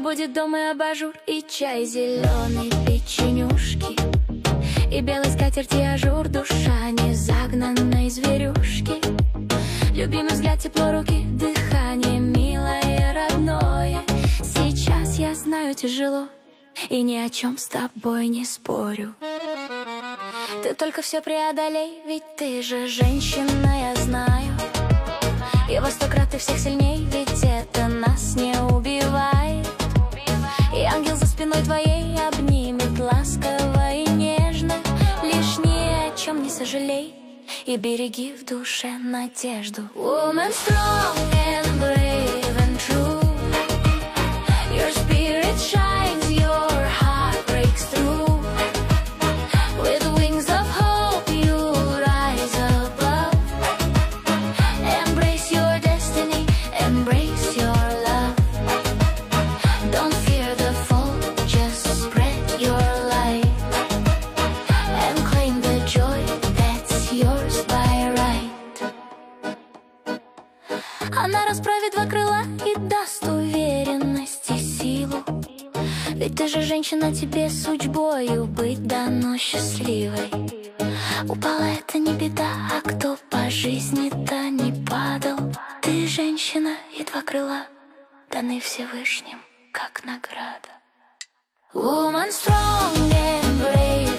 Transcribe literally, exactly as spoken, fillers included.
будет дом и абажур, и чай зеленый, печенюшки, и белый скатерти ажур, душа не загнанной зверюшки. Любимый взгляд, тепло руки, дыхание милое, родное. Сейчас я знаю, тяжело, и ни о чем с тобой не спорю. Ты только все преодолей, ведь ты же женщина, я знаю. И во сто крат ты всех сильней, ведь это нас не убивает. И ангел за спиной твоей обнимет ласково и нежно. Лишь ни о чем не сожалей и береги в душе надежду. Woman strong and brave and true, your spirit shines, your heart breaks through. With wings of hope you rise above. Embrace your destiny, embrace your love. Don't fear the fall, just spread your light and claim the joy that's yours by right. Она расправит два крыла и даст уверенность и силу. Ведь ты же женщина, тебе судьбою быть дано счастливой. Упала — это не беда, а кто по жизни-то не падал. Ты женщина, и два крыла даны Всевышним как награда. Woman strong and brave